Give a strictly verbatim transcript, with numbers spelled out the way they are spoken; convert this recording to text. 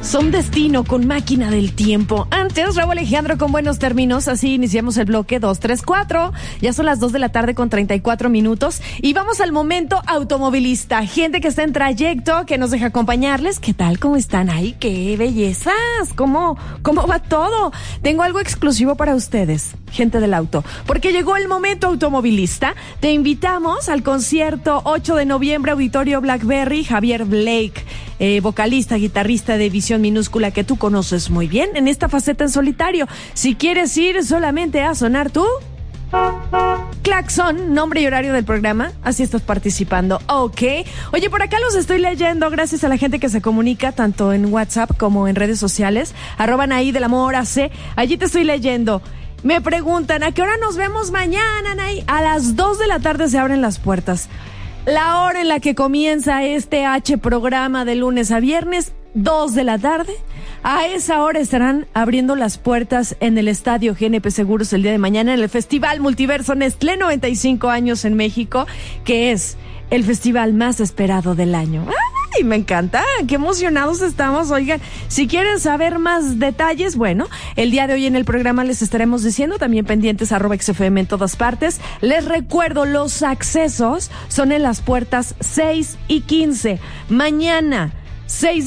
Son destino con máquina del tiempo. Antes, Raúl Alejandro con buenos términos. Así iniciamos el bloque dos tres cuatro. Ya son las dos de la tarde con treinta y cuatro minutos. Y vamos al momento automovilista. Gente que está en trayecto, que nos deja acompañarles. ¿Qué tal? ¿Cómo están ahí? ¡Qué bellezas! ¿Cómo, cómo va todo? Tengo algo exclusivo para ustedes, gente del auto. Porque llegó el momento automovilista. Te invitamos al concierto ocho de noviembre, Auditorio Blackberry. Javier Blake, eh, vocalista, guitarrista de Visión Minúscula, que tú conoces muy bien, en esta faceta en solitario. Si quieres ir solamente a sonar tú, claxon, nombre y horario del programa, así estás participando. Ok. Oye, por acá los estoy leyendo gracias a la gente que se comunica tanto en WhatsApp como en redes sociales. Arroba Anaí del Amor A C. Allí te estoy leyendo. Me preguntan, ¿a qué hora nos vemos mañana, Anaí? A las dos de la tarde se abren las puertas. La hora en la que comienza este H programa de lunes a viernes, dos de la tarde. A esa hora estarán abriendo las puertas en el Estadio G N P Seguros el día de mañana en el Festival Multiverso Nestlé noventa y cinco años en México, que es el festival más esperado del año. ¡Ay, me encanta! ¡Qué emocionados estamos! Oigan, si quieren saber más detalles, bueno, el día de hoy en el programa les estaremos diciendo, también pendientes arroba X F M en todas partes. Les recuerdo, los accesos son en las puertas seis y quince. Mañana, seis